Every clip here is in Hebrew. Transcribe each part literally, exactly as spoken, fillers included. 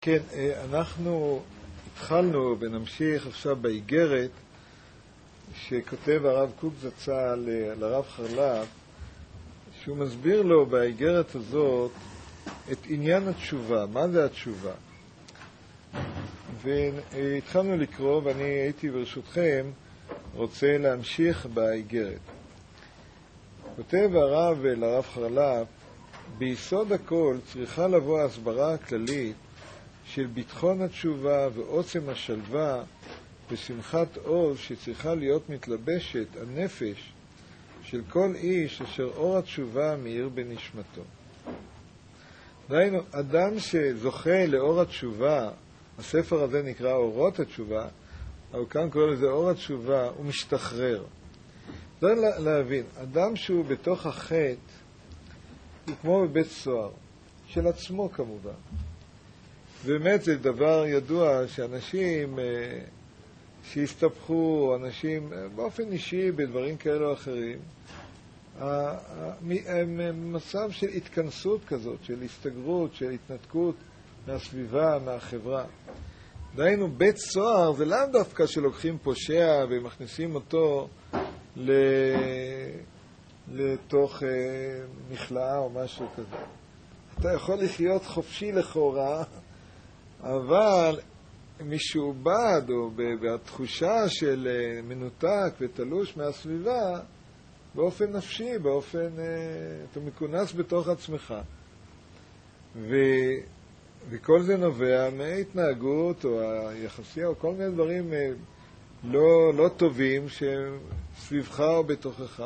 כן, אנחנו התחלנו ונמשיך עכשיו באיגרת שכותב הרב קוק זצ"ל לרב חרל"פ, שהוא מסביר לו באיגרת הזאת את עניין התשובה, מה זה התשובה. והתחלנו לקרוא, ואני הייתי ברשותכם רוצה להמשיך באיגרת. כותב הרב לרב חרל"פ, ביסוד הכל צריכה לבוא הסברה הכללית של ביטחון התשובה ועוצם השלווה ושמחת עוז שצריכה להיות מתלבשת הנפש של כל איש אשר אור התשובה מאיר בנשמתו. דהיינו, אדם שזוכה לאור התשובה, הספר הזה נקרא אורות התשובה, אבל כאן קורא לזה אור התשובה, הוא משתחרר. צריך להבין, אדם שהוא בתוך החטא הוא כמו בבית סוהר, של עצמו כמובן. באמת זה דבר ידוע שאנשים שהסתבכו, אנשים באופן אישי בדברים כאלה או אחרים, הם מצב של התכנסות כזאת, של הסתגרות, של התנתקות מהסביבה, מהחברה. דהיינו, בית סוהר זה לאו דווקא שלוקחים פושע ומכניסים אותו לתוך מכלאה או משהו כזה. אתה יכול לחיות חופשי לכאורה, אבל משועבד או בתחושה של מנותק ותלוש מהסביבה, באופן נפשי, באופן, אתה מכונס בתוך עצמך. ו, וכל זה נובע מההתנהגות או היחסיה או כל מיני דברים לא, לא טובים שסביבך או בתוכך.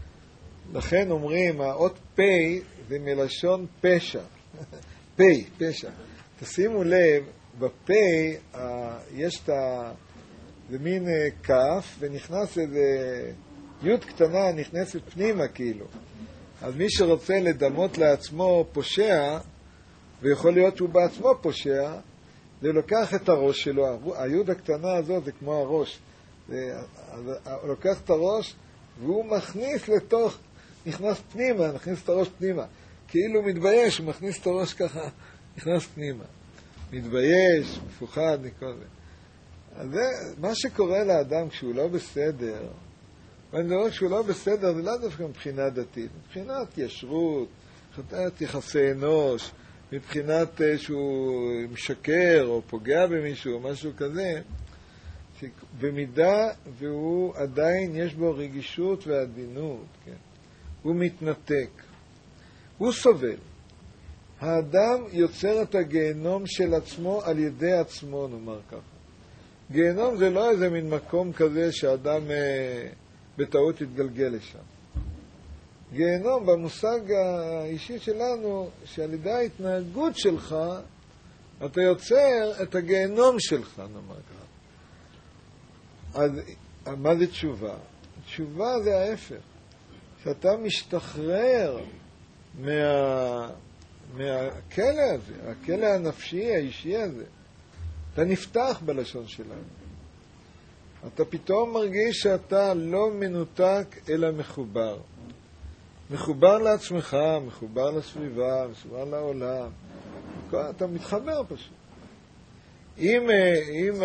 לכן אומרים, האות פי זה מלשון פשע. פי, פשע. תשימו לב, בפי יש את ה... זה מין כף, ונכנס איזה יוד קטנה, נכנסת פנימה כאילו. אז מי שרוצה לדמות לעצמו פושע, ויכול להיות שהוא בעצמו פושע, זה לוקח את הראש שלו. היוד הקטנה הזאת זה כמו הראש. זה, הוא לוקח את הראש, והוא מכניס לתוך, נכנס פנימה, נכניס את הראש פנימה. כאילו מתבייש, הוא מכניס את הראש ככה, נכנס פנימה. מתבייש, מפוחד, מכל זה. אז זה, מה שקורה לאדם כשהוא לא בסדר, ואני אומר כשהוא לא בסדר, זה לא דווקא מבחינה דתית, מבחינת ישרות, מבחינת יחסי אנוש, מבחינת שהוא משקר או פוגע במישהו או משהו כזה, במידה והוא עדיין יש בו רגישות ועדינות, כן? הוא מתנתק, הוא סובל. האדם יוצר את הגיהנום של עצמו על ידי עצמו, נאמר ככה. גיהנום זה לא איזה מין מקום כזה שאדם אה, בטעות יתגלגל לשם. גיהנום במושג האישי שלנו, שעל ידי ההתנהגות שלך, אתה יוצר את הגיהנום שלך, נאמר ככה. אז מה זה תשובה? תשובה זה ההפך. שאתה משתחרר מה... מהכלא הזה, הכלא הנפשי, האישי הזה. אתה נפתח בלשון שלנו. אתה פתאום מרגיש שאתה לא מנותק אלא מחובר. מחובר לעצמך, מחובר לסביבה, מחובר לעולם. אתה מתחבר פשוט. אם, אם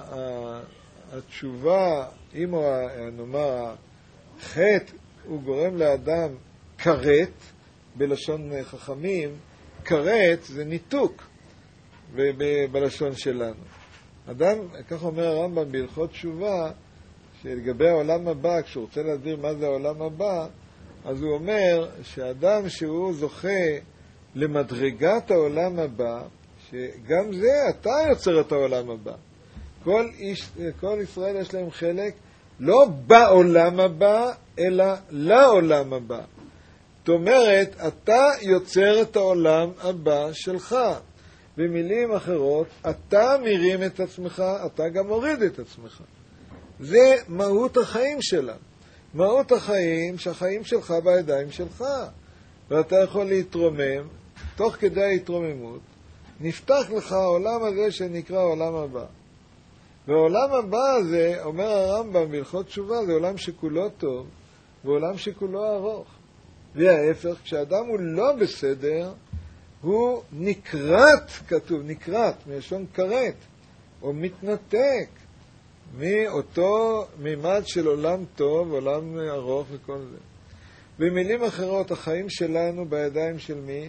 התשובה, אם נאמר, החטא הוא גורם לאדם כרת, בלשון חכמים, כרת זה ניתוק ב- בלשון שלנו. אדם, כך אומר הרמב"ם בהלכות תשובה, שלגבי העולם הבא, כשהוא רוצה להסביר מה זה העולם הבא, אז הוא אומר שאדם שהוא זוכה למדרגת העולם הבא, שגם זה אתה יוצר את העולם הבא. כל, איש, כל ישראל יש להם חלק לא בעולם הבא, אלא לעולם הבא. זאת אומרת, אתה יוצר את העולם הבא שלך. במילים אחרות, אתה מרים את עצמך, אתה גם מוריד את עצמך. זה מהות החיים שלנו. מהות החיים, שהחיים שלך בידיים שלך. ואתה יכול להתרומם, תוך כדי ההתרוממות, נפתח לך העולם הזה שנקרא עולם הבא. והעולם הבא הזה, אומר הרמב"ם בהלכות תשובה, זה עולם שכולו טוב, ועולם שכולו ארוך. וההפך, כשאדם הוא לא בסדר, הוא נקראת, כתוב, נקראת, מלשון כרת, או מתנתק מאותו מימד של עולם טוב, עולם ארוך וכל זה. במילים אחרות, החיים שלנו בידיים של מי?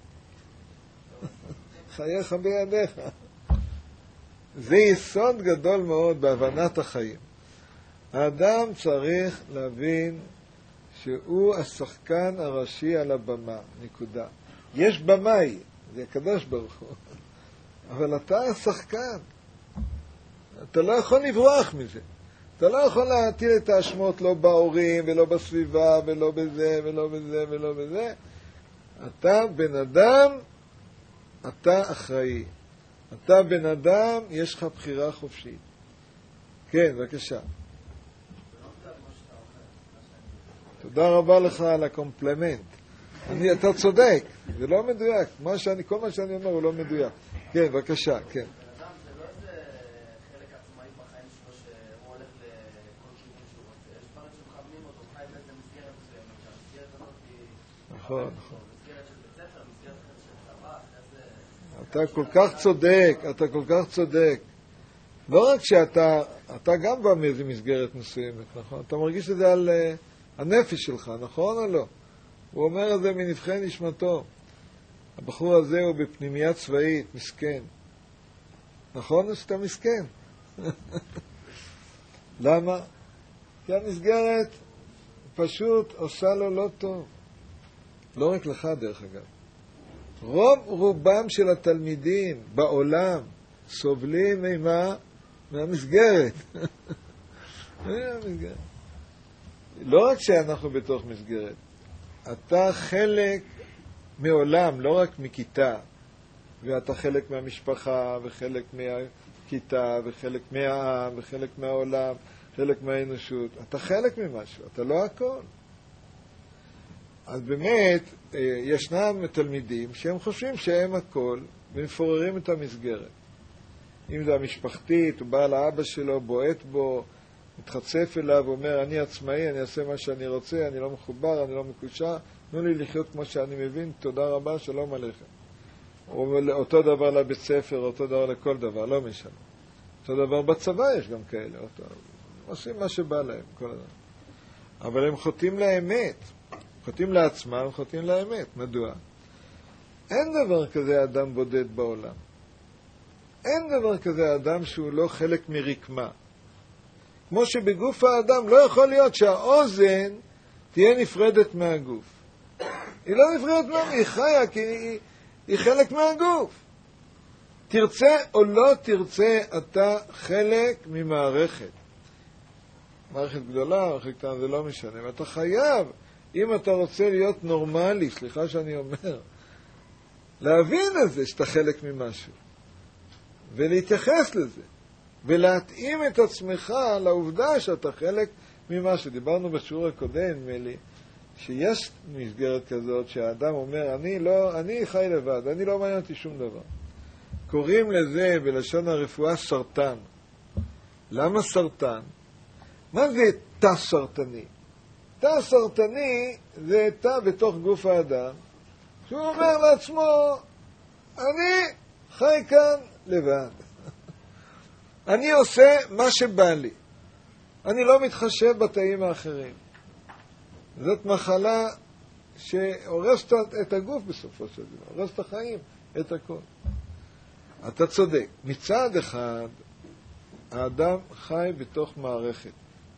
חייך בידיך. זה יסוד גדול מאוד בהבנת החיים. האדם צריך להבין שהוא השחקן הראשי על הבמה, נקודה. יש במאי, זה הקדוש ברוך הוא, אבל אתה השחקן. אתה לא יכול לברוח מזה. אתה לא יכול להטיל את האשמות לא בהורים ולא בסביבה ולא בזה ולא בזה ולא בזה. אתה בן אדם, אתה אחראי. אתה בן אדם, יש לך בחירה חופשית. כן, בבקשה. תודה רבה לך על הקומפלמנט. אני, אתה צודק, זה לא מדויק. מה שאני, כל מה שאני אומר הוא לא מדויק. כן, בבקשה, כן. נכון, נכון. אתה כל כך צודק, אתה כל כך צודק. לא רק שאתה, אתה גם בא מאיזו מסגרת מסוימת, נכון? אתה מרגיש את זה על uh, הנפש שלך, נכון או לא? הוא אומר את זה מנבחי נשמתו. הבחור הזה הוא בפנימייה צבאית, מסכן. נכון או שאתה מסכן? למה? כי המסגרת פשוט עושה לו לא טוב. לא רק לך דרך אגב. רוב רובם של התלמידים בעולם סובלים ממה? מהמסגרת. לא רק שאנחנו בתוך מסגרת, אתה חלק מעולם, לא רק מכיתה, ואתה חלק מהמשפחה, וחלק מהכיתה, וחלק מהעם, וחלק מהעולם, חלק מהאנושות. אתה חלק ממשהו, אתה לא הכל. אז באמת, ישנם תלמידים שהם חושבים שהם הכל, ומפוררים את המסגרת. אם זה המשפחתית, הוא בא לאבא שלו, בועט בו, מתחצף אליו, אומר, אני עצמאי, אני אעשה מה שאני רוצה, אני לא מחובר, אני לא מקושר, תנו לי לחיות כמו שאני מבין, תודה רבה, שלום עליכם. אותו דבר לבית ספר, אותו דבר לכל דבר, לא משנה. אותו דבר בצבא יש גם כאלה, אותו, עושים מה שבא להם, כל הדבר. אבל הם חוטאים לאמת, חוטאים לעצמם, חוטאים לאמת. מדוע? אין דבר כזה אדם בודד בעולם. אין דבר כזה אדם שהוא לא חלק מרקמה. כמו שבגוף האדם לא יכול להיות שהאוזן תהיה נפרדת מהגוף. היא לא נפרדת מהגוף, היא חיה כי היא, היא חלק מהגוף. תרצה או לא תרצה, אתה חלק ממערכת. מערכת גדולה, מערכת קטנה, זה לא משנה. ואתה חייב, אם אתה רוצה להיות נורמלי, סליחה שאני אומר, להבין את זה שאתה חלק ממשהו. ולהתייחס לזה. ולהתאים את עצמך לעובדה שאתה חלק ממשהו. דיברנו בשיעור הקודם, מלי, שיש מסגרת כזאת שהאדם אומר, אני לא, אני חי לבד, אני לא מעניין אותי שום דבר. קוראים לזה בלשון הרפואה סרטן. למה סרטן? מה זה תא סרטני? תא סרטני זה תא בתוך גוף האדם, שהוא אומר לעצמו, אני חי כאן לבד. אני עושה מה שבא לי. אני לא מתחשב בתאים האחרים. זאת מחלה שהורסת את הגוף בסופו של דבר, הורסת את החיים, את הכל. אתה צודק. מצד אחד, האדם חי בתוך מערכת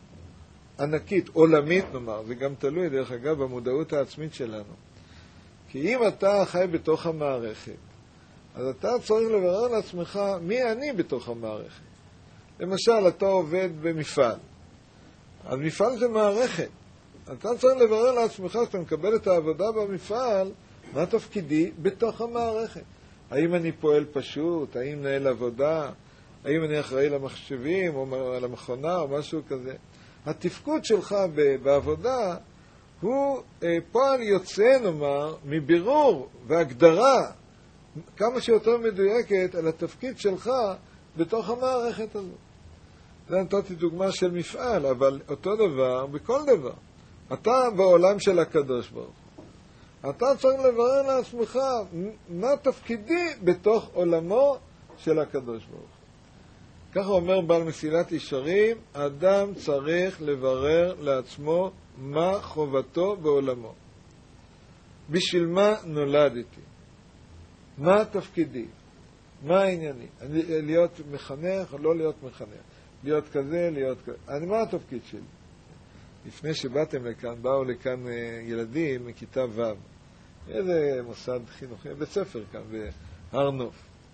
ענקית, עולמית נאמר, זה גם תלוי דרך אגב במודעות העצמית שלנו. כי אם אתה חי בתוך המערכת, אז אתה צריך לברר לעצמך מי אני בתוך המערכת. למשל, אתה עובד במפעל. אז מפעל זה מערכת. אתה צריך לברר לעצמך, שאתה מקבל את העבודה במפעל, מה תפקידי בתוך המערכת. האם אני פועל פשוט, האם נהל עבודה, האם אני אחראי למחשבים או למכונה או משהו כזה. התפקוד שלך בעבודה הוא פועל יוצא, נאמר, מבירור והגדרה כמה שיותר מדויקת על התפקיד שלך בתוך המערכת הזאת. זה נתתי דוגמה של מפעל, אבל אותו דבר בכל דבר. אתה בעולם של הקדוש ברוך הוא. אתה צריך לברר לעצמך מה תפקידי בתוך עולמו של הקדוש ברוך הוא. ככה אומר בעל מסילת ישרים, אדם צריך לברר לעצמו מה חובתו בעולמו. בשביל מה נולדתי? מה תפקידי? מה הענייני? להיות מחנך או לא להיות מחנך? להיות כזה, להיות כזה. אני, מה התפקיד שלי? לפני שבאתם לכאן, באו לכאן ילדים מכיתה ו', איזה מוסד חינוכי, בית ספר כאן, בהר נוף.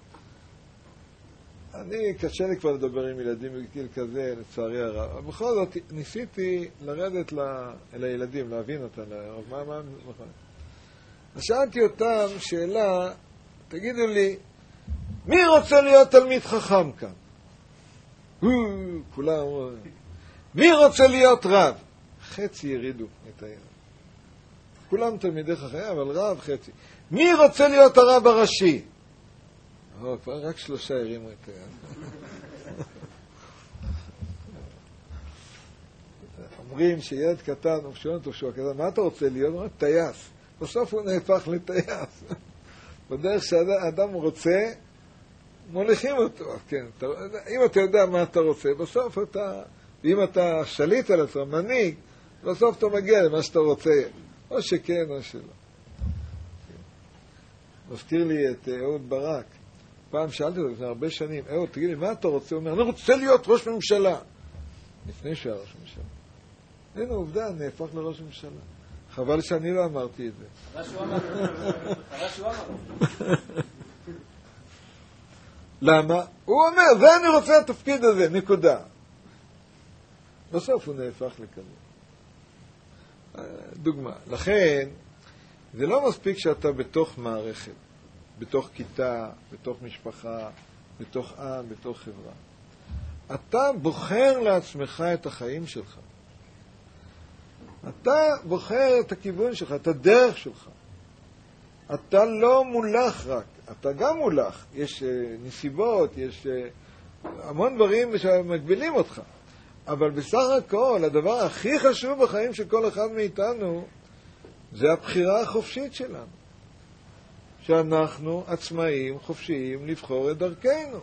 אני, קשה לי כבר לדבר עם ילדים בגיל כזה, לצערי הרב. אבל בכל זאת, ניסיתי לרדת ל... אל הילדים, להבין אותם, מה, מה, נכון. אז שאלתי אותם שאלה, תגידו לי, מי רוצה להיות תלמיד חכם כאן? כולם אמרו, מי רוצה להיות רב? חצי ירידו את היד. כולם תלמידי חכם, אבל רב חצי. מי רוצה להיות הרב הראשי? או, כבר רק שלושה הרימו את היד. אומרים שילד קטן, הוא שואל אותו שהוא הקטן, מה אתה רוצה להיות? הוא אומר, טייס. בסוף הוא נהפך לטייס. בדרך שהאדם רוצה, מוליכים אותו. כן, אתה, אם אתה יודע מה אתה רוצה, בסוף אתה, ואם אתה שליט על עצמך, מנהיג, בסוף אתה מגיע למה שאתה רוצה. או שכן או שלא. מזכיר לי את אהוד ברק. פעם שאלתי אותו לפני הרבה שנים, אהוד, תגיד לי, מה אתה רוצה? הוא אומר, אני רוצה להיות ראש ממשלה. לפני שהיה ראש ממשלה. הנה עובדה, נהפך לראש ממשלה. חבל שאני לא אמרתי את זה. חבל שהוא אמר. חבל שהוא אמר. למה? הוא אומר, זה אני רוצה התפקיד הזה, נקודה. בסוף הוא נהפך לכזה. דוגמה. לכן, זה לא מספיק שאתה בתוך מערכת, בתוך כיתה, בתוך משפחה, בתוך עם, בתוך חברה. אתה בוחר לעצמך את החיים שלך. אתה בוחר את הכיוון שלך, את הדרך שלך. אתה לא מולך רק, אתה גם מולך. יש uh, נסיבות, יש uh, המון דברים שמגבילים אותך. אבל בסך הכל, הדבר הכי חשוב בחיים של כל אחד מאיתנו, זה הבחירה החופשית שלנו. שאנחנו עצמאים חופשיים לבחור את דרכנו.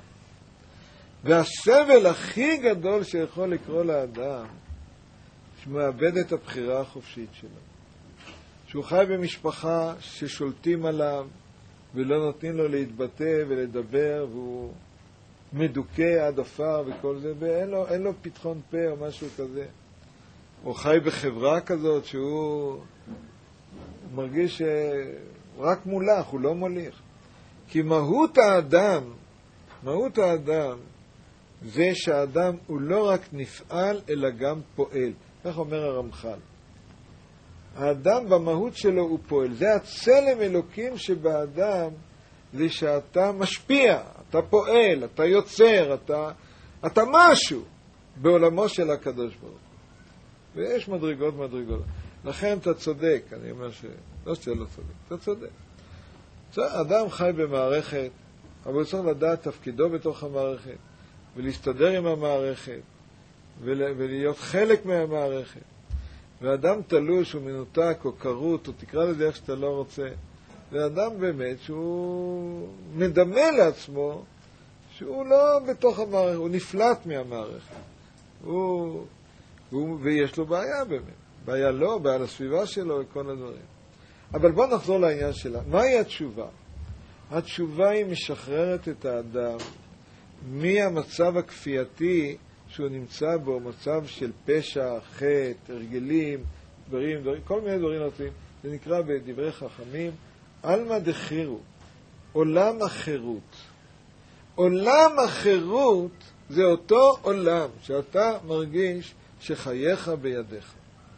והסבל הכי גדול שיכול לקרוא לאדם, שהוא מאבד את הבחירה החופשית שלו. שהוא חי במשפחה ששולטים עליו ולא נותנים לו להתבטא ולדבר, והוא מדוכא עד עפר וכל זה, ואין לו, אין לו פתחון פה או משהו כזה. הוא חי בחברה כזאת שהוא מרגיש רק מולך, הוא לא מוליך. כי מהות האדם, מהות האדם, זה שהאדם הוא לא רק נפעל, אלא גם פועל. כך אומר הרמח"ל. האדם במהות שלו הוא פועל. זה הצלם אלוקים שבאדם, זה שאתה משפיע, אתה פועל, אתה יוצר, אתה, אתה משהו בעולמו של הקדוש ברוך הוא. ויש מדרגות מדרגות. לכן אתה צודק, אני אומר ש... לא שאתה לא צודק, אתה צודק. אדם חי במערכת, אבל הוא צריך לדעת תפקידו בתוך המערכת, ולהסתדר עם המערכת, ולהיות חלק מהמערכת. ואדם תלוש או מנותק או קרות, או תקרא לזה איך שאתה לא רוצה, זה אדם באמת שהוא מדמה לעצמו שהוא לא בתוך המערכת, הוא נפלט מהמערכת. הוא, הוא, ויש לו בעיה באמת. בעיה לא, בעיה לסביבה שלו וכל הדברים. אבל בוא נחזור לעניין שלה. מהי התשובה? התשובה היא משחררת את האדם מהמצב הכפייתי שהוא נמצא בו, מצב של פשע, חטא, הרגלים, דברים, דברים, כל מיני דברים נותנים. זה נקרא בדברי חכמים, אלמא דחירו, עולם החירות. עולם החירות זה אותו עולם שאתה מרגיש שחייך בידיך.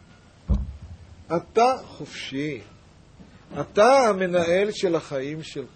אתה חופשי. אתה המנהל של החיים שלך.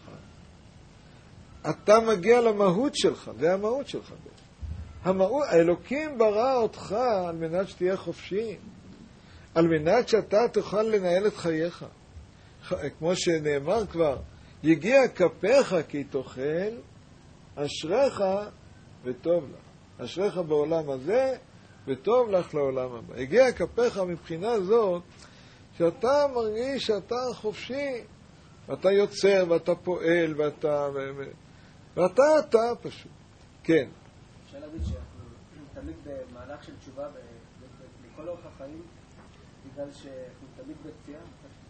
אתה מגיע למהות שלך, זה המהות שלך. המהות, האלוקים ברא אותך על מנת שתהיה חופשי, על מנת שאתה תוכל לנהל את חייך. כמו שנאמר כבר, יגיע כפיך כי תאכל, אשריך וטוב לך. אשריך בעולם הזה וטוב לך לעולם הבא. יגיע כפיך מבחינה זאת, שאתה מרגיש שאתה חופשי, ואתה יוצר, ואתה פועל, ואתה... ואתה אתה פשוט. כן. אפשר להגיד שאנחנו תמיד במהלך של תשובה בכל אורך החיים, בגלל שאנחנו תמיד בפציעה,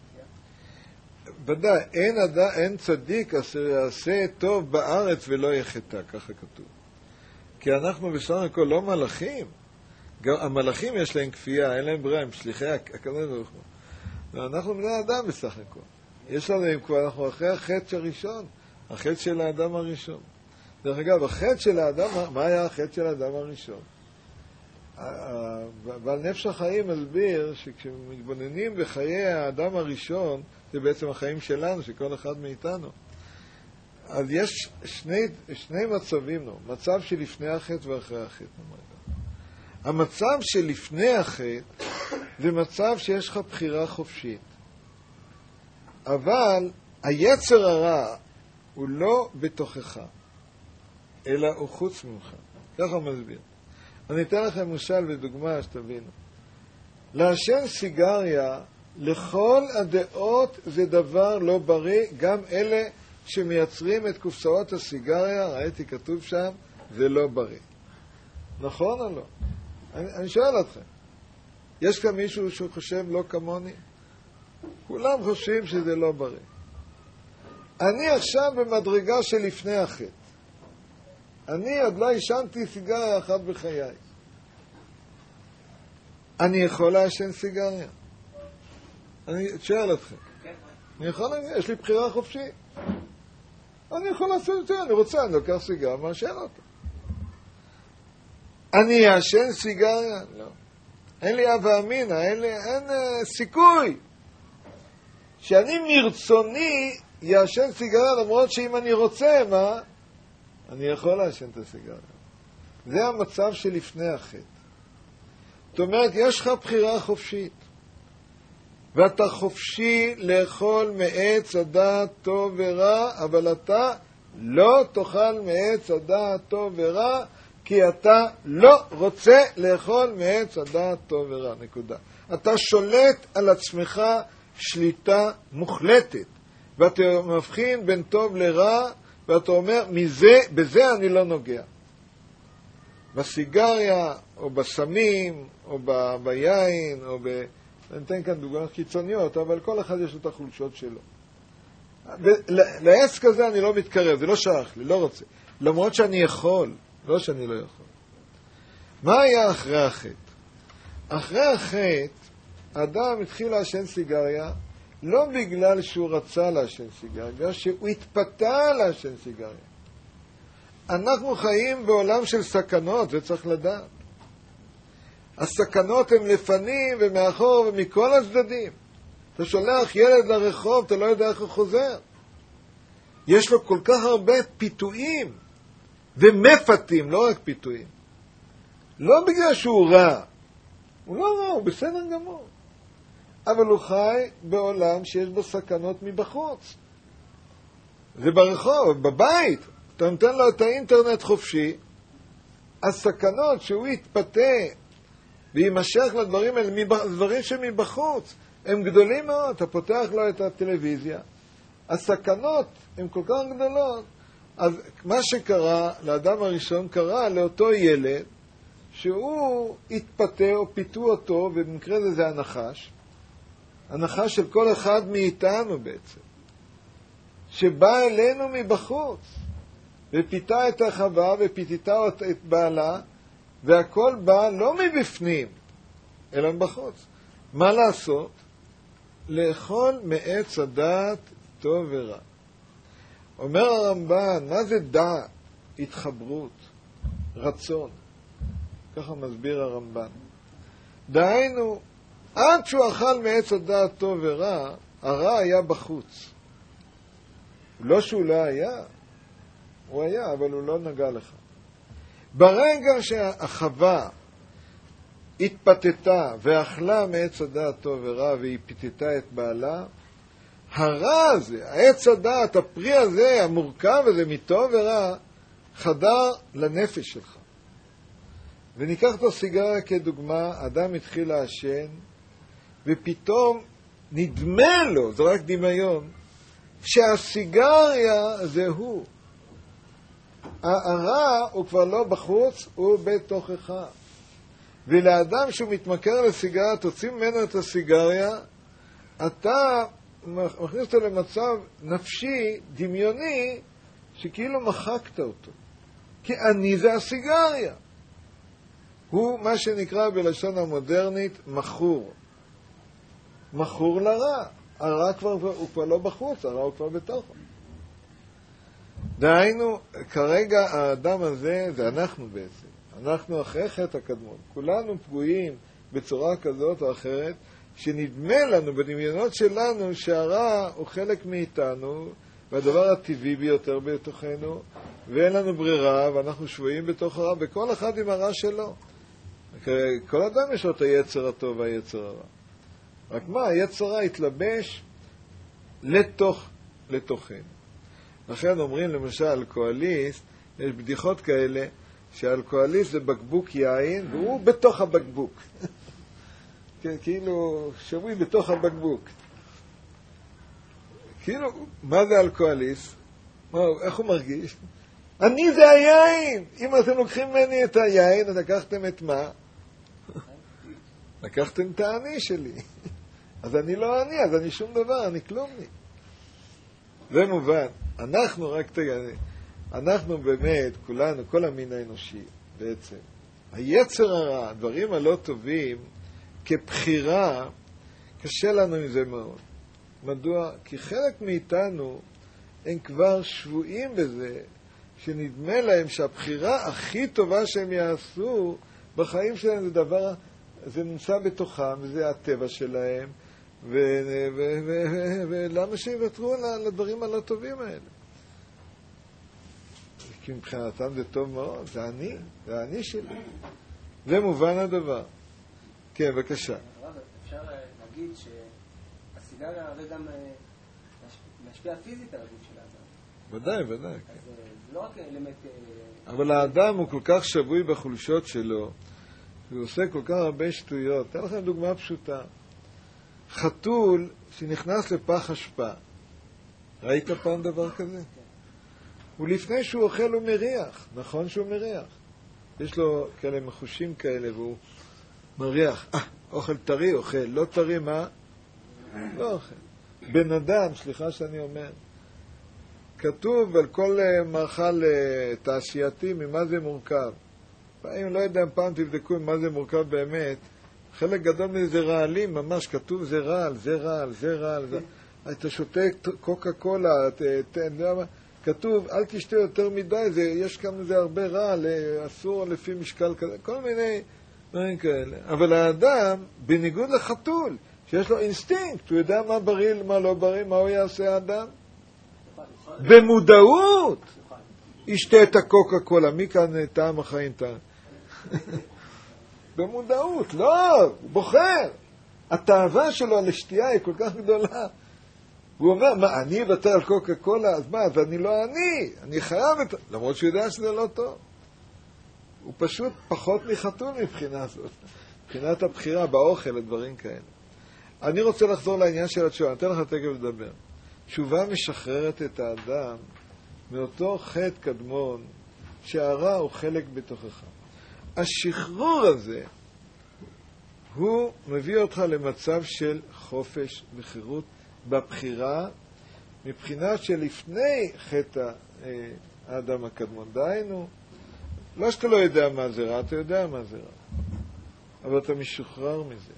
ודאי, אין, אין צדיק אשר יעשה טוב בארץ ולא יחטא, ככה כתוב. כי אנחנו בסך הכל לא מלאכים. גם המלאכים יש להם כפייה, אין להם ברירה, הם שליחי הקדוש ברוך הוא. ואנחנו בני אדם בסך הכל. יש לנו, כבר אנחנו אחרי החטא הראשון, החטא של האדם הראשון. דרך אגב, החטא של האדם, מה היה החטא של האדם הראשון? בעל נפש החיים מסביר שכשמתבוננים בחיי האדם הראשון, זה בעצם החיים שלנו, של כל אחד מאיתנו. אז יש שני, שני מצבים, לא? מצב שלפני החטא ואחרי החטא. המצב שלפני החטא זה מצב שיש לך בחירה חופשית. אבל היצר הרע הוא לא בתוכך, אלא הוא חוץ ממך. ככה הוא מסביר. אני אתן לכם משל ודוגמה שתבינו. לעשן סיגריה, לכל הדעות זה דבר לא בריא, גם אלה שמייצרים את קופסאות הסיגריה, ראיתי כתוב שם, זה לא בריא. נכון או לא? אני, אני שואל אתכם, יש כאן מישהו שהוא חושב לא כמוני? כולם חושבים שזה לא בריא. אני עכשיו במדרגה של לפני החטא. אני עוד לא עישנתי סיגריה אחת בחיי. אני יכול לעשן סיגריה? אני שואל אתכם. אני יכול, יש לי בחירה חופשית. אני יכול לעשות את זה, אני רוצה, אני לוקח סיגריה, מעשן אותה. אני אעשן סיגריה? לא. אין לי אבא אמינה, אין, לי, אין uh, סיכוי שאני מרצוני יעשן סיגריה, למרות שאם אני רוצה, מה? אני יכול לעשן את הסיגריה. זה המצב שלפני החטא. זאת אומרת, יש לך בחירה חופשית. ואתה חופשי לאכול מעץ הדעת טוב ורע, אבל אתה לא תאכל מעץ הדעת טוב ורע, כי אתה לא רוצה לאכול מעץ הדעת טוב ורע, נקודה. אתה שולט על עצמך שליטה מוחלטת, ואתה מבחין בין טוב לרע, ואתה אומר, מזה, בזה אני לא נוגע. בסיגריה, או בסמים, או ב, ביין, או ב... אני אתן כאן דוגמאות קיצוניות, אבל כל אחד יש לו את החולשות שלו. לעץ כזה אני לא מתקרב, זה לא שייך לי, לא רוצה. למרות שאני יכול, לא שאני לא יכול. מה היה אחרי החטא? אחרי החטא, האדם התחיל לעשן סיגריה, לא בגלל שהוא רצה לעשן סיגריה, בגלל שהוא התפתה לעשן סיגריה. אנחנו חיים בעולם של סכנות, זה צריך לדעת. הסכנות הן לפנים ומאחור ומכל הצדדים. אתה שולח ילד לרחוב, אתה לא יודע איך הוא חוזר. יש לו כל כך הרבה פיתויים ומפתים, לא רק פיתויים. לא בגלל שהוא רע. הוא לא רע, הוא בסדר גמור. אבל הוא חי בעולם שיש בו סכנות מבחוץ. זה ברחוב, בבית. אתה נותן לו את האינטרנט חופשי, הסכנות שהוא יתפתה וימשך לדברים האלה, דברים שמבחוץ, הם גדולים מאוד. אתה פותח לו את הטלוויזיה, הסכנות הן כל כך גדולות. אז מה שקרה לאדם הראשון קרה לאותו ילד, שהוא התפתה או פיתו אותו, ובמקרה זה זה הנחש, הנחש של כל אחד מאיתנו בעצם, שבא אלינו מבחוץ, ופיתה את החווה ופיתתה את בעלה, והכל בא לא מבפנים, אלא מבחוץ. מה לעשות? לאכול מעץ הדעת טוב ורע. אומר הרמב"ן, מה זה דעת? התחברות, רצון. ככה מסביר הרמב"ן. דהיינו, עד שהוא אכל מעץ הדעת טוב ורע, הרע היה בחוץ. לא שהוא לא היה, הוא היה, אבל הוא לא נגע לך. ברגע שהחווה התפתתה ואכלה מעץ הדעת טוב ורע והיא פיתתה את בעלה, הרע הזה, העץ הדעת, הפרי הזה, המורכב הזה מטוב ורע, חדר לנפש שלך. וניקח את הסיגריה כדוגמה, אדם התחיל לעשן, ופתאום נדמה לו, זה רק דמיון, שהסיגריה זה הוא. הרע הוא כבר לא בחוץ, הוא בתוכך. ולאדם שהוא מתמכר לסיגריה, תוציא ממנו את הסיגריה, אתה מכניס אותו למצב נפשי, דמיוני, שכאילו מחקת אותו. כי אני זה הסיגריה. הוא מה שנקרא בלשון המודרנית מכור. מכור לרע. הרע כבר, הוא כבר לא בחוץ, הרע הוא כבר בתוכו. דהיינו, כרגע האדם הזה, זה אנחנו בעצם. אנחנו אחרי חטא הקדמון. כולנו פגועים בצורה כזאת או אחרת, שנדמה לנו בדמיונות שלנו שהרע הוא חלק מאיתנו, והדבר הטבעי ביותר בתוכנו, ואין לנו ברירה, ואנחנו שבויים בתוך הרע, וכל אחד עם הרע שלו. כל אדם יש לו את היצר הטוב והיצר הרע. רק מה, היצר הרע התלבש לתוך, לתוכנו. לכן אומרים למשל, אלכוהוליסט, יש בדיחות כאלה, שהאלכוהוליסט זה בקבוק יין, והוא בתוך הבקבוק. כאילו, שבוי בתוך הבקבוק. כאילו, מה זה אלכוהוליסט? מה, איך הוא מרגיש? אני זה היין! אם אתם לוקחים ממני את היין, אז לקחתם את מה? לקחתם את האני שלי. אז אני לא אני, אז אני שום דבר, אני כלומני. זה מובן. אנחנו רק תגני. אנחנו באמת, כולנו, כל המין האנושי, בעצם. היצר הרע, הדברים הלא טובים, כבחירה, קשה לנו עם זה מאוד. מדוע? כי חלק מאיתנו הם כבר שבועים בזה, שנדמה להם שהבחירה הכי טובה שהם יעשו בחיים שלהם זה דבר, זה נמצא בתוכם, וזה הטבע שלהם, ולמה שיוותרו לדברים הלא טובים האלה? כי מבחינתם זה טוב מאוד, זה אני, זה אני שלי. זה מובן הדבר. כן, בבקשה. אפשר להגיד שהסיגריה הרי גם משפיעה פיזית על הגוף של האדם. ודאי, ודאי. אז זה לא רק אלמנט... אבל האדם הוא כל כך שבוי בחולשות שלו, הוא עושה כל כך הרבה שטויות. אתן לכם דוגמה פשוטה. חתול שנכנס לפח אשפה. ראית פעם דבר כזה? ולפני שהוא אוכל הוא מריח. נכון שהוא מריח. יש לו כאלה מחושים כאלה והוא מריח. אה, אוכל טרי, אוכל. לא טרי, מה? לא אוכל. בן אדם, סליחה שאני אומר, כתוב על כל מאכל תעשייתי ממה זה מורכב. פעם, לא יודע, פעם תבדקו מה זה מורכב באמת. חלק גדול מזה זה רעלים, ממש כתוב זה רעל, זה רעל, זה רעל. זה... אתה שותה קוקה קולה, תן, זה מה... כתוב, אל תשתה יותר מדי, זה, יש כאן זה הרבה רעל, אסור לפי משקל כזה, כל מיני דברים כאלה. אבל האדם, בניגוד לחתול, שיש לו אינסטינקט, הוא יודע מה בריא, מה לא בריא, מה הוא יעשה האדם? במודעות! ישתה את הקוקה קולה, מי כאן טעם החיים טעם? במודעות, לא, הוא בוחר. התאווה שלו לשתייה היא כל כך גדולה. הוא אומר, מה, אני אוותר על קוקה קולה? אז מה, אז אני לא אני, אני חייב את... למרות שהוא יודע שזה לא טוב. הוא פשוט פחות מחתול מבחינה זאת. מבחינת הבחירה באוכל, הדברים כאלה. אני רוצה לחזור לעניין של התשובה, אני אתן לך תכף לדבר. תשובה משחררת את האדם מאותו חטא קדמון שהרע הוא חלק בתוכך. השחרור הזה הוא מביא אותך למצב של חופש וחירות בבחירה מבחינה שלפני חטא האדם הקדמון. דהיינו, לא שאתה לא יודע מה זה רע, אתה יודע מה זה רע, אבל אתה משוחרר מזה.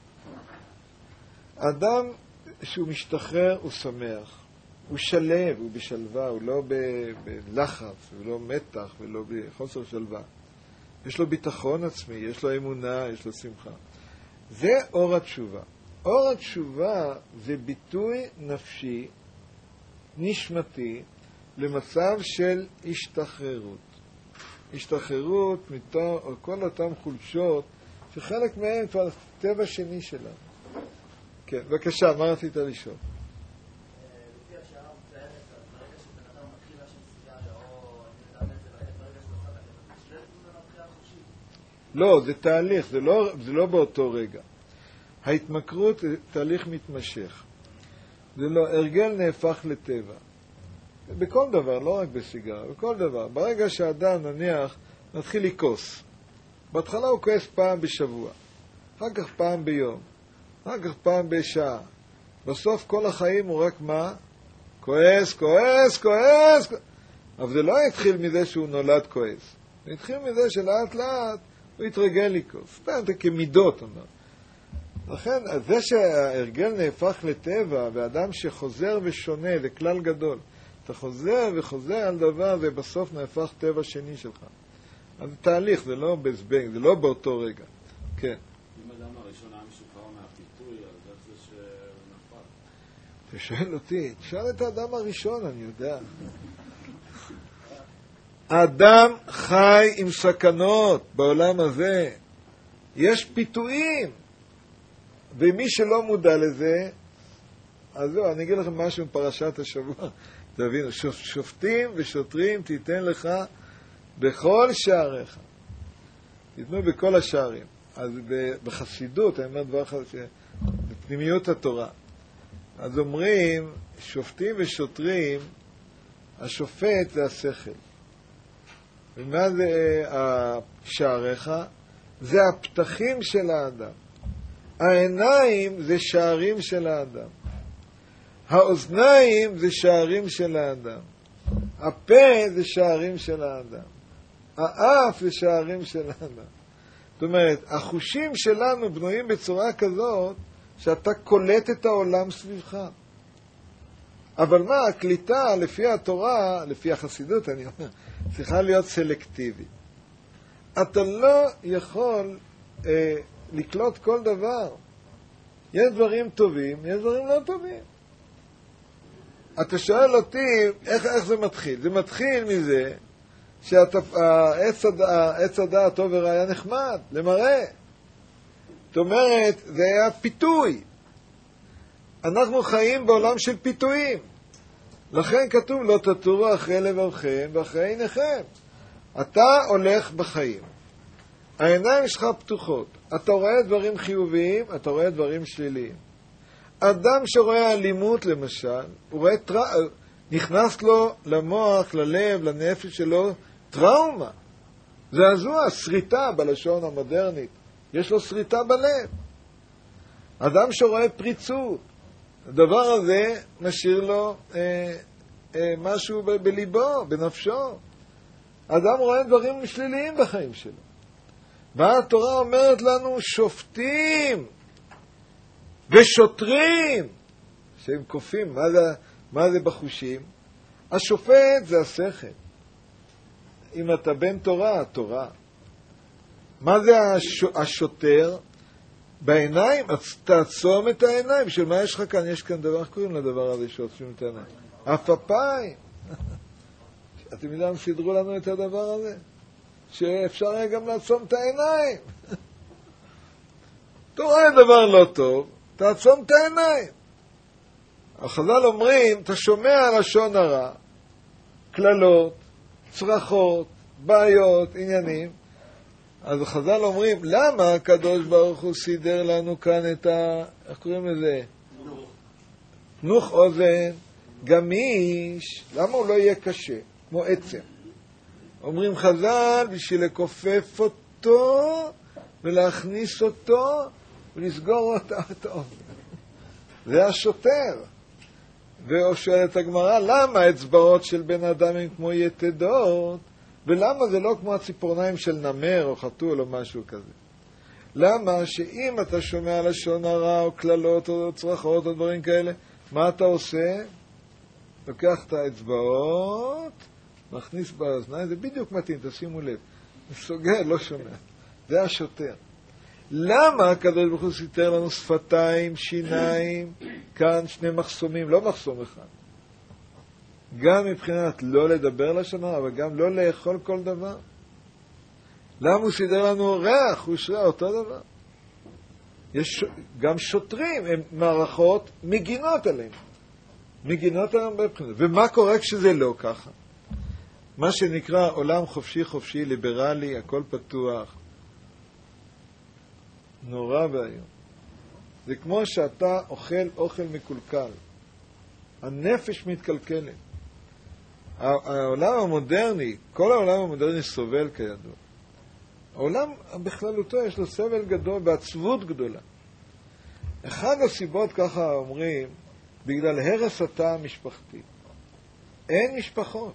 אדם שהוא משתחרר הוא שמח, הוא שלב, הוא בשלווה, הוא לא בלחץ, הוא לא מתח ולא בחוסר שלווה. יש לו ביטחון עצמי, יש לו אמונה, יש לו שמחה. זה אור התשובה. אור התשובה זה ביטוי נפשי, נשמתי, למצב של השתחררות. השתחררות מתוך כל אותם חולשות, שחלק מהם כבר טבע שני שלנו. כן, בבקשה, מה רצית לשאול? לפי השאלה מציינת, ברגע שבן אדם מתחיל להשאיר סיגריה, או אני יודע את זה, ברגע שהוא עושה את זה, זה לא בחירה חופשית. לא, זה תהליך, זה לא, זה לא באותו רגע. ההתמכרות זה תהליך מתמשך. זה לא, הרגל נהפך לטבע. בכל דבר, לא רק בסיגריה, בכל דבר. ברגע שאדם, נניח, מתחיל לכעוס. בהתחלה הוא כועס פעם בשבוע, אחר כך פעם ביום, אחר כך פעם בשעה. בסוף כל החיים הוא רק מה? כועס, כועס, כועס. אבל זה לא התחיל מזה שהוא נולד כועס. זה התחיל מזה שלאט לאט הוא התרגל לכעוס. זה כמידות, אומר. לכן, זה שההרגל נהפך לטבע, ואדם שחוזר ושונה, זה כלל גדול. אתה חוזר וחוזר על דבר, זה בסוף נהפך טבע שני שלך. אז זה תהליך, זה לא בזבנג, זה לא באותו רגע. כן. אם אדם הראשון היה משוחרר מהפיתוי, אז איך זה שהוא נפל? אתה שואל אותי, תשאל את האדם הראשון, אני יודע. האדם חי עם סכנות בעולם הזה. יש פיתויים. ומי שלא מודע לזה, אז זהו, אני אגיד לכם משהו מפרשת השבוע. תבינו, שופטים ושוטרים תיתן לך בכל שעריך. תיתנו בכל השערים. אז בחסידות, אני אומר דבר אחד, בפנימיות התורה. אז אומרים, שופטים ושוטרים, השופט זה השכל. ומה זה השעריך? זה הפתחים של האדם. העיניים זה שערים של האדם. האוזניים זה שערים של האדם. הפה זה שערים של האדם. האף זה שערים של האדם. זאת אומרת, החושים שלנו בנויים בצורה כזאת שאתה קולט את העולם סביבך. אבל מה, הקליטה לפי התורה, לפי החסידות, אני אומר, צריכה להיות סלקטיבית. אתה לא יכול אה, לקלוט כל דבר. יש דברים טובים, יש דברים לא טובים. אתה שואל אותי, איך, איך זה מתחיל? זה מתחיל מזה שהעץ הדעת טוב ורע נחמד, למראה. זאת אומרת, זה היה פיתוי. אנחנו חיים בעולם של פיתויים. לכן כתוב, לא תטורו אחרי לבבכם ואחרי עיניכם. אתה הולך בחיים. העיניים שלך פתוחות. אתה רואה דברים חיוביים, אתה רואה דברים שליליים. אדם שרואה אלימות, למשל, הוא רואה טרא... נכנס לו למוח, ללב, לנפש שלו, טראומה. זעזוע, שריטה בלשון המודרנית. יש לו שריטה בלב. אדם שרואה פריצות, הדבר הזה משאיר לו אה, אה, משהו ב- בליבו, בנפשו. אדם רואה דברים שליליים בחיים שלו. מה התורה אומרת לנו? שופטים ושוטרים, שהם קופים. מה זה, מה זה בחושים? השופט זה השכל. אם אתה בן תורה, התורה. מה זה הש... השוטר? בעיניים, אז תעצום את העיניים. של מה יש לך כאן? יש כאן דבר, קוראים לדבר הזה שעוצמים את העיניים. אפפיים. אתם יודעים, סידרו לנו את הדבר הזה? שאפשר היה גם לעצום את העיניים. אתה רואה דבר לא טוב, תעצום את העיניים. החז"ל אומרים, אתה שומע לשון הרע, כללות, צרחות, בעיות, עניינים. אז החז"ל אומרים, למה הקדוש ברוך הוא סידר לנו כאן את ה... איך קוראים לזה? תנוך. תנוך אוזן, גמיש. למה הוא לא יהיה קשה? כמו עצם. אומרים חז"ל, בשביל לקופף אותו ולהכניס אותו ולסגור אותו. זה השוטר. ושואלת הגמרא, למה האצבעות של בן אדם הם כמו יתדות? ולמה זה לא כמו הציפורניים של נמר או חתול או משהו כזה? למה שאם אתה שומע לשון הרע או כללות או צרחות או דברים כאלה, מה אתה עושה? לוקח את האצבעות, מכניס באוזניים, זה בדיוק מתאים, תשימו לב. סוגר, לא שומע. זה השוטר. למה הקדוש ברוך הוא סיתר לנו שפתיים, שיניים, כאן שני מחסומים, לא מחסום אחד. גם מבחינת לא לדבר לשון הרע, אבל גם לא לאכול כל דבר. למה הוא סידר לנו ריח? הוא שרע אותו דבר. יש גם שוטרים, הם מערכות מגינות עליהם. מגינות עליהם בבחינות. ומה קורה כשזה לא ככה? מה שנקרא עולם חופשי חופשי, ליברלי, הכל פתוח. נורא והיום. זה כמו שאתה אוכל אוכל מקולקל. הנפש מתקלקלת. העולם המודרני, כל העולם המודרני סובל כידוע. העולם בכללותו יש לו סבל גדול בעצבות גדולה. אחד הסיבות, ככה אומרים, בגלל הרס התא המשפחתי. אין משפחות.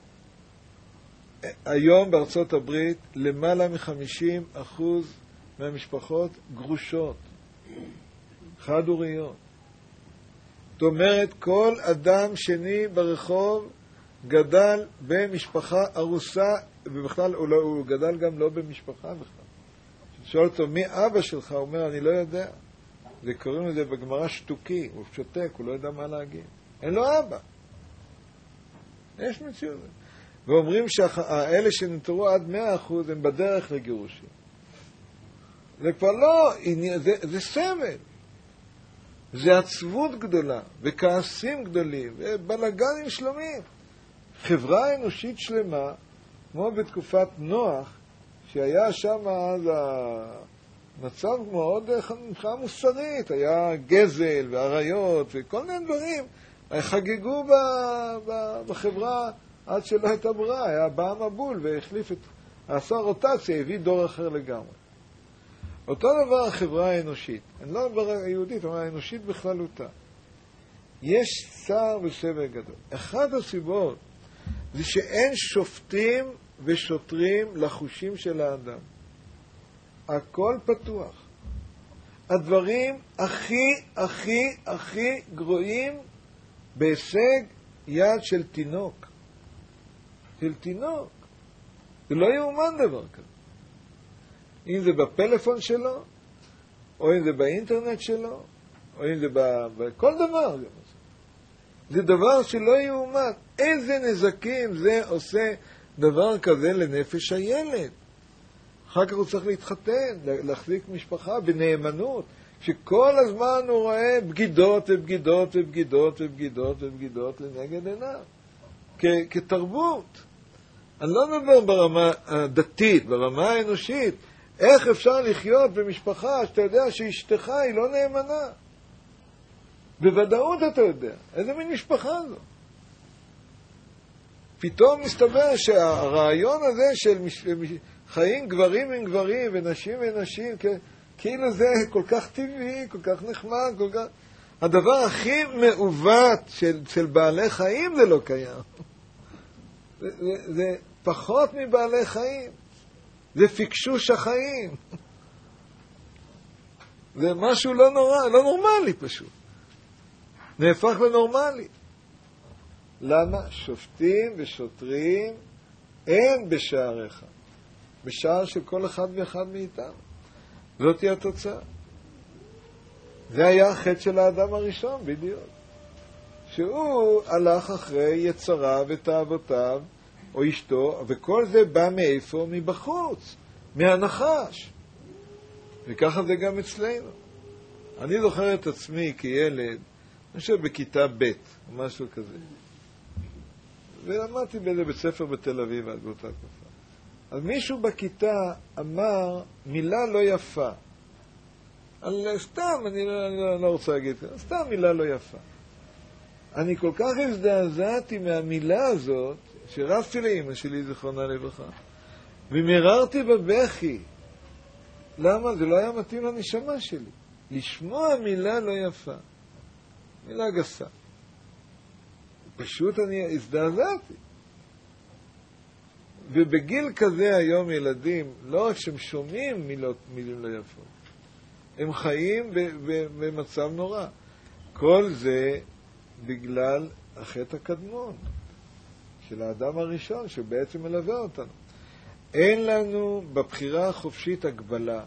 היום בארצות הברית למעלה מ-חמישים אחוז מהמשפחות גרושות, חד-הוריות. זאת אומרת, כל אדם שני ברחוב גדל במשפחה ארוסה, ובכלל הוא, לא, הוא גדל גם לא במשפחה בכלל. שואל אותו, מי אבא שלך? הוא אומר, אני לא יודע. וקוראים לזה בגמרא שתוקי, הוא שותק, הוא לא יודע מה להגיד. אין לו אבא. יש מציאות. ואומרים שהאלה שנותרו עד מאה אחוז הם בדרך לגירושים. זה כבר לא, זה, זה סבל. זה עצבות גדולה, וכעסים גדולים, ובלגנים שלמים. חברה אנושית שלמה, כמו בתקופת נוח, שהיה שם אז המצב מאוד מבחינה מוסרית, היה גזל ועריות וכל מיני דברים, חגגו ב, ב, בחברה עד שלא הייתה ברירה, היה בא מבול והחליף את, עשה רוטציה, הביא דור אחר לגמרי. אותו דבר החברה האנושית, אני לא מדבר היהודית, אבל האנושית בכללותה. יש צער וסבל גדול. אחד הסיבות זה שאין שופטים ושוטרים לחושים של האדם. הכל פתוח. הדברים הכי, הכי, הכי גרועים בהישג יד של תינוק. של תינוק. זה לא יאומן דבר כזה. אם זה בפלאפון שלו, או אם זה באינטרנט שלו, או אם זה בכל דבר. זה דבר שלא יאומן. איזה נזקים זה עושה דבר כזה לנפש הילד. אחר כך הוא צריך להתחתן, להחזיק משפחה בנאמנות, שכל הזמן הוא רואה בגידות ובגידות ובגידות ובגידות ובגידות לנגד עיניו. כ- כתרבות. אני לא מדבר ברמה הדתית, ברמה האנושית. איך אפשר לחיות במשפחה שאתה יודע שאשתך היא לא נאמנה? בוודאות אתה יודע. איזה מין משפחה זו? פתאום מסתבר שהרעיון הזה של מש... חיים גברים עם גברים ונשים עם נשים, כאילו זה כל כך טבעי, כל כך נחמד, כל כך... הדבר הכי מעוות של, של בעלי חיים זה לא קיים. זה, זה, זה פחות מבעלי חיים. זה פיקשוש החיים. זה משהו לא נורא, לא נורמלי פשוט. נהפך לנורמלי. למה? שופטים ושוטרים אין בשעריך. בשער של כל אחד ואחד מאיתנו. זאת היא התוצאה. זה היה החטא של האדם הראשון, בדיוק. שהוא הלך אחרי יצריו ותאוותיו, או אשתו, וכל זה בא מאיפה? מבחוץ, מהנחש. וככה זה גם אצלנו. אני זוכר את עצמי כילד, אני חושב בכיתה ב' או משהו כזה. ולמדתי באיזה בית ספר בתל אביב עד באותה תקופה. אז מישהו בכיתה אמר מילה לא יפה. על סתם, אני לא, אני לא, לא רוצה להגיד, סתם מילה לא יפה. אני כל כך הזדעזעתי מהמילה הזאת, שרצתי לאמא שלי, זכרונה לברכה, ומררתי בבכי. למה? זה לא היה מתאים לנשמה שלי. לשמוע מילה לא יפה. מילה גסה. פשוט אני הזדעזעתי. ובגיל כזה היום ילדים, לא רק שהם שומעים מילות, מילים לא יפות, הם חיים במצב נורא. כל זה בגלל החטא הקדמון של האדם הראשון שבעצם מלווה אותנו. אין לנו בבחירה החופשית הגבלה.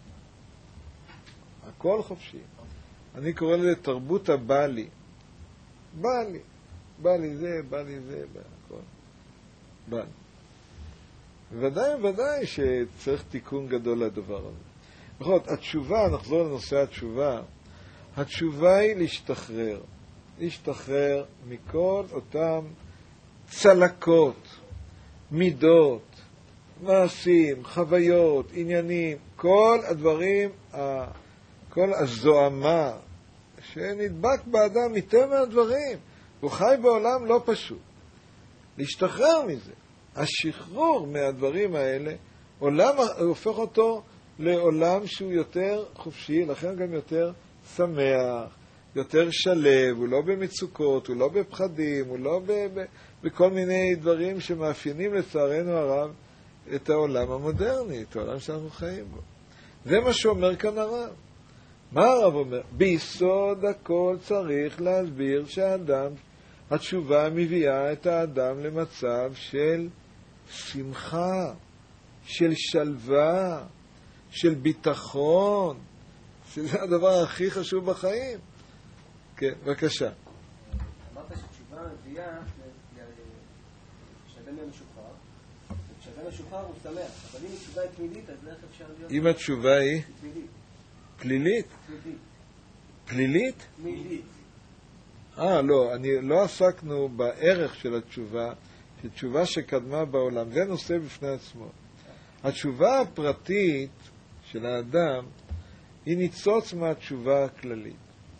הכל חופשי. אני קורא לזה תרבות הבא לי. בא לי. בא לי זה, בא לי זה, בא הכל. בא לי. ודאי ודאי שצריך תיקון גדול לדבר הזה. בכל זאת, התשובה, נחזור לנושא התשובה, התשובה היא להשתחרר. להשתחרר מכל אותם צלקות, מידות, מעשים, חוויות, עניינים, כל הדברים כל הזוהמה שנדבק באדם מטבע הדברים. הוא חי בעולם לא פשוט. להשתחרר מזה. השחרור מהדברים האלה, עולם הופך אותו לעולם שהוא יותר חופשי, לכן גם יותר שמח, יותר שלב, הוא לא במצוקות, הוא לא בפחדים, הוא לא ב- ב- בכל מיני דברים שמאפיינים לצערנו הרב את העולם המודרני, את העולם שאנחנו חיים בו. זה מה שאומר כאן הרב. מה הרב אומר? ביסוד הכל צריך להסביר שהאדם, התשובה מביאה את האדם למצב של שמחה, של שלווה, של ביטחון, שזה הדבר הכי חשוב בחיים. כן, בבקשה. אמרת שתשובה מביאה כשאדם יהיה משוחרר, וכשאדם משוחרר הוא שמח, אבל אם התשובה היא תמידית, אז איך אפשר להיות... אם התשובה היא תמידית. פלילית? תמידית. פלילית? תמידית. אה, לא, אני לא עסקנו בערך של התשובה, שתשובה שקדמה בעולם, זה נושא בפני עצמו. התשובה הפרטית של האדם היא ניצוץ מהתשובה הכללית.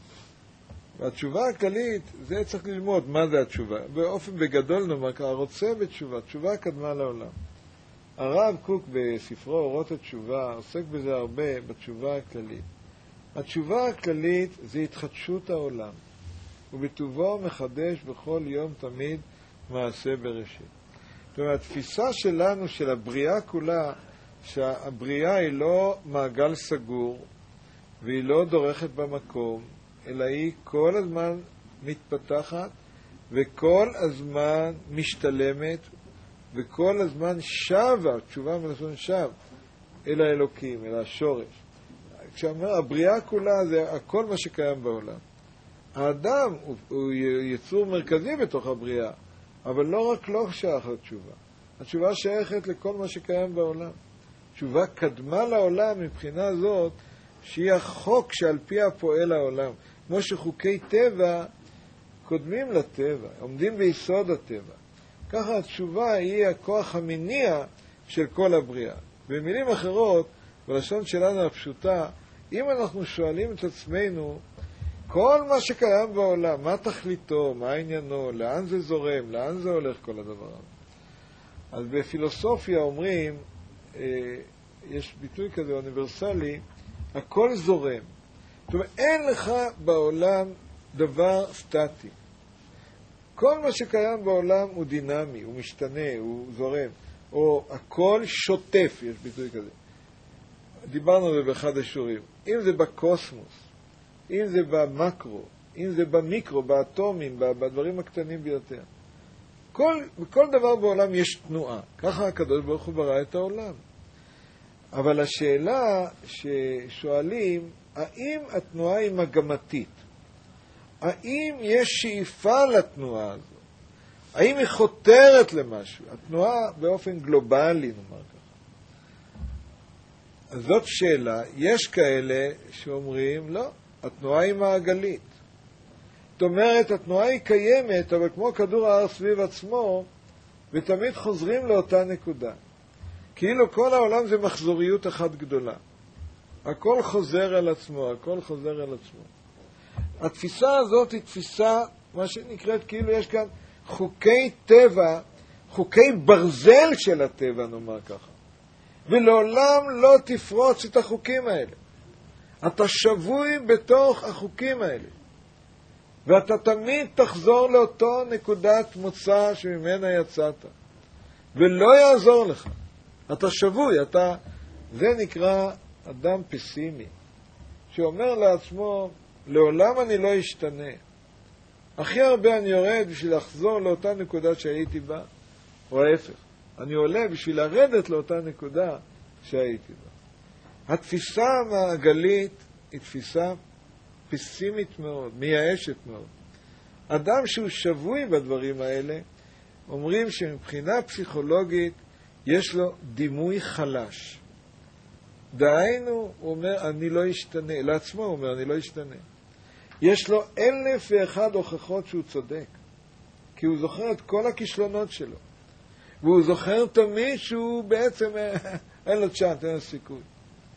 והתשובה הכללית, זה צריך ללמוד מה זה התשובה. באופן בגדול נאמר, הרוצה בתשובה, תשובה קדמה לעולם. הרב קוק בספרו אורות התשובה עוסק בזה הרבה, בתשובה הכללית. התשובה הכללית זה התחדשות העולם, ובטובו מחדש בכל יום תמיד מעשה בראשית. זאת אומרת, התפיסה שלנו של הבריאה כולה, שהבריאה היא לא מעגל סגור, והיא לא דורכת במקום, אלא היא כל הזמן מתפתחת, וכל הזמן משתלמת, וכל הזמן שווה, תשובה מלשון שב, אל האלוקים, אל השורש. כשאומר, הבריאה כולה זה הכל מה שקיים בעולם. האדם הוא, הוא יצור מרכזי בתוך הבריאה, אבל לא רק לא שייך לתשובה. התשובה שייכת לכל מה שקיים בעולם. תשובה קדמה לעולם מבחינה זאת, שהיא החוק שעל פי הפועל העולם. כמו שחוקי טבע קודמים לטבע, עומדים ביסוד הטבע. ככה התשובה היא הכוח המניע של כל הבריאה. במילים אחרות, בלשון שלנו הפשוטה, אם אנחנו שואלים את עצמנו, כל מה שקיים בעולם, מה תכליתו, מה עניינו, לאן זה זורם, לאן זה הולך כל הדבר הזה. אז בפילוסופיה אומרים, אה, יש ביטוי כזה אוניברסלי, הכל זורם. זאת אומרת, אין לך בעולם דבר סטטי. כל מה שקיים בעולם הוא דינמי, הוא משתנה, הוא זורם. או הכל שוטף, יש ביטוי כזה. דיברנו על זה באחד השיעורים. אם זה בקוסמוס, אם זה במקרו, אם זה במיקרו, באטומים, בדברים הקטנים ביותר. כל, בכל דבר בעולם יש תנועה. ככה הקדוש ברוך הוא ברא את העולם. אבל השאלה ששואלים, האם התנועה היא מגמתית? האם יש שאיפה לתנועה הזו? האם היא חותרת למשהו? התנועה באופן גלובלי, נאמר ככה. אז זאת שאלה. יש כאלה שאומרים, לא, התנועה היא מעגלית. זאת אומרת, התנועה היא קיימת, אבל כמו כדור הארץ סביב עצמו, ותמיד חוזרים לאותה נקודה. כאילו כל העולם זה מחזוריות אחת גדולה. הכל חוזר על עצמו, הכל חוזר על עצמו. התפיסה הזאת היא תפיסה, מה שנקראת, כאילו יש כאן חוקי טבע, חוקי ברזל של הטבע, נאמר ככה. ולעולם לא תפרוץ את החוקים האלה. אתה שבוי בתוך החוקים האלה. ואתה תמיד תחזור לאותו נקודת מוצא שממנה יצאת. ולא יעזור לך. אתה שבוי, אתה... זה נקרא אדם פסימי, שאומר לעצמו, לעולם אני לא אשתנה. הכי הרבה אני יורד בשביל לחזור לאותה נקודה שהייתי בה, או ההפך. אני עולה בשביל לרדת לאותה נקודה שהייתי בה. התפיסה המעגלית היא תפיסה פסימית מאוד, מייאשת מאוד. אדם שהוא שבוי בדברים האלה, אומרים שמבחינה פסיכולוגית יש לו דימוי חלש. דהיינו, הוא אומר, אני לא אשתנה. לעצמו הוא אומר, אני לא אשתנה. יש לו אלף ואחד הוכחות שהוא צודק. כי הוא זוכר את כל הכישלונות שלו. והוא זוכר תמיד שהוא בעצם, אין לו צ'אנס, אין לו סיכוי.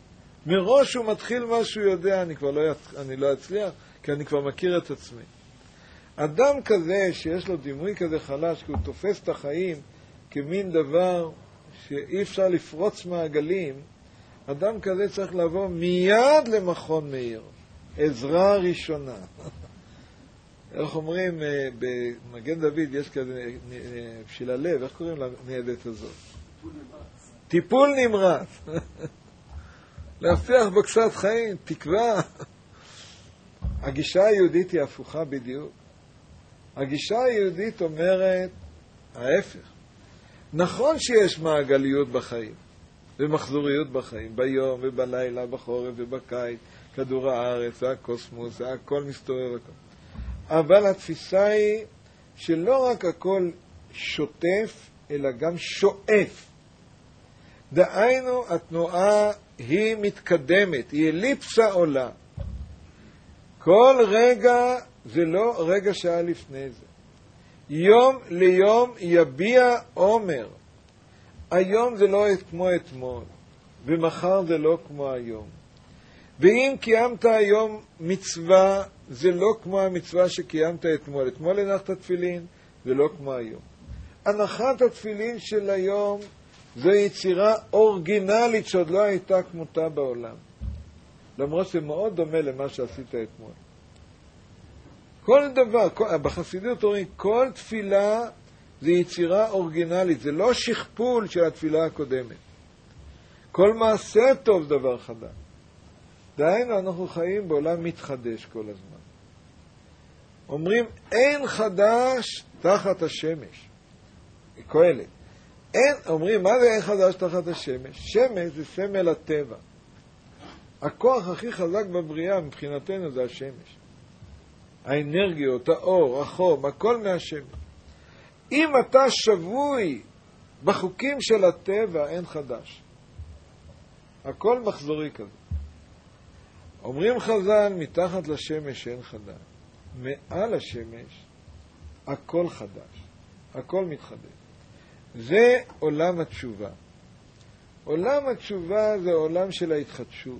מראש הוא מתחיל מה שהוא יודע, אני כבר לא, אני לא אצליח, כי אני כבר מכיר את עצמי. אדם כזה שיש לו דימוי כזה חלש, כי הוא תופס את החיים כמין דבר שאי אפשר לפרוץ מעגלים, אדם כזה צריך לבוא מיד למכון מאיר, עזרה ראשונה. איך אומרים, במגן דוד יש כזה בשביל הלב, איך קוראים לניידת הזאת? טיפול נמרץ. להפיח בו קצת חיים, תקווה. הגישה היהודית היא הפוכה בדיוק. הגישה היהודית אומרת ההפך. נכון שיש מעגליות בחיים, ומחזוריות בחיים, ביום ובלילה, בחורף ובקיץ, כדור הארץ והקוסמוס, הכל מסתובב הכל. אבל התפיסה היא שלא רק הכל שוטף, אלא גם שואף. דהיינו, התנועה היא מתקדמת, היא אליפסה עולה. כל רגע זה לא רגע שהיה לפני זה. יום ליום יביע עומר. היום זה לא כמו אתמול, ומחר זה לא כמו היום. ואם קיימת היום מצווה, זה לא כמו המצווה שקיימת אתמול. אתמול הנחת תפילין, זה לא כמו היום. הנחת התפילין של היום זו יצירה אורגינלית שעוד לא הייתה כמותה בעולם. למרות שזה מאוד דומה למה שעשית אתמול. כל דבר, כל, בחסידות אומרים, כל תפילה זה יצירה אורגינלית, זה לא שכפול של התפילה הקודמת. כל מעשה טוב דבר חדש. דהיינו, אנחנו חיים בעולם מתחדש כל הזמן. אומרים, אין חדש תחת השמש. קהלת. אין, אומרים, מה זה אין חדש תחת השמש? שמש זה סמל הטבע. הכוח הכי חזק בבריאה מבחינתנו זה השמש. האנרגיות, האור, החום, הכל מהשמש. אם אתה שבוי בחוקים של הטבע, אין חדש. הכל מחזורי כזה. אומרים חז"ל, מתחת לשמש אין חדש. מעל השמש, הכל חדש. הכל מתחדש. זה עולם התשובה. עולם התשובה זה עולם של ההתחדשות.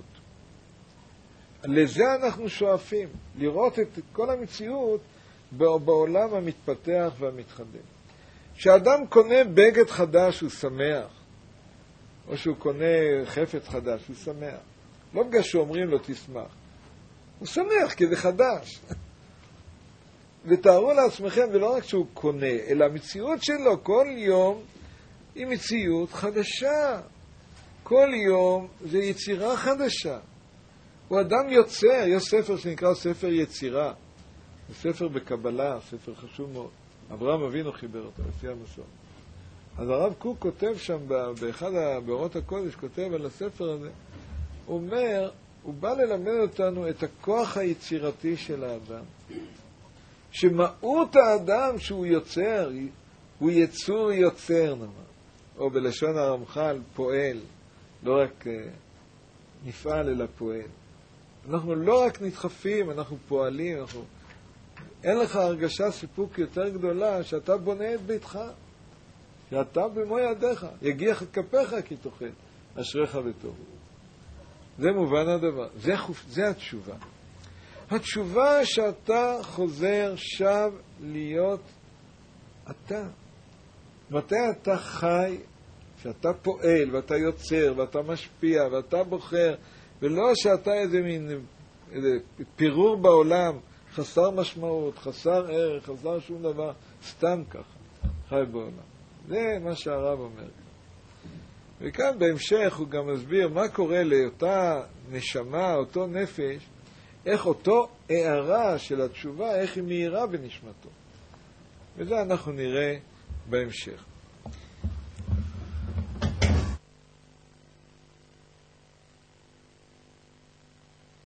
לזה אנחנו שואפים, לראות את כל המציאות בעולם המתפתח והמתחדש. כשאדם קונה בגד חדש הוא שמח, או שהוא קונה חפץ חדש הוא שמח. לא בגלל שאומרים לו תשמח, הוא שמח כי זה חדש. ותארו לעצמכם, ולא רק שהוא קונה, אלא המציאות שלו כל יום היא מציאות חדשה. כל יום זה יצירה חדשה. הוא אדם יוצר, יש ספר שנקרא ספר יצירה. זה ספר בקבלה, ספר חשוב מאוד. אברהם אבינו חיבר אותו, לפי המסורת. אז הרב קוק כותב שם, באחד באורות הקודש, כותב על הספר הזה, הוא אומר, הוא בא ללמד אותנו את הכוח היצירתי של האדם. שמהות האדם שהוא יוצר, הוא יצור יוצר, נאמר. או בלשון הרמח"ל, פועל. לא רק נפעל אלא פועל. אנחנו לא רק נדחפים, אנחנו פועלים, אנחנו... אין לך הרגשה סיפוק יותר גדולה שאתה בונה את ביתך, שאתה במו ידיך, יגיח את כפיך כי תאכל, אשריך וטוב. זה מובן הדבר, זה, חופ... זה התשובה. התשובה שאתה חוזר שב להיות אתה. מתי אתה חי, שאתה פועל ואתה יוצר ואתה משפיע ואתה בוחר, ולא שאתה איזה מין איזה פירור בעולם, חסר משמעות, חסר ערך, חסר שום דבר, סתם ככה, חי בעולם. זה מה שהרב אומר. וכאן בהמשך הוא גם מסביר מה קורה לאותה נשמה, אותו נפש, איך אותו הערה של התשובה, איך היא מהירה בנשמתו. וזה אנחנו נראה בהמשך.